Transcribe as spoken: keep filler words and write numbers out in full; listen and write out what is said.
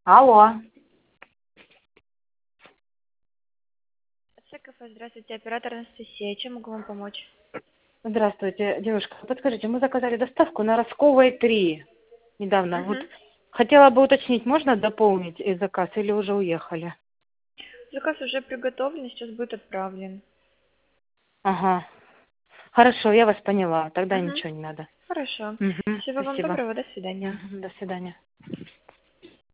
Алло. Кафе, здравствуйте, оператор Анастасия. Чем могу вам помочь? Здравствуйте, девушка. Подскажите, мы заказали доставку на Росковой три недавно. Вот Угу. хотела бы уточнить, можно дополнить э, заказ или уже уехали? Заказ уже приготовлен, сейчас будет отправлен. Ага. Хорошо, я вас поняла. Тогда Угу. ничего не надо. Хорошо. Угу, Всего вам спасибо. доброго, до свидания. Мгм, до свидания.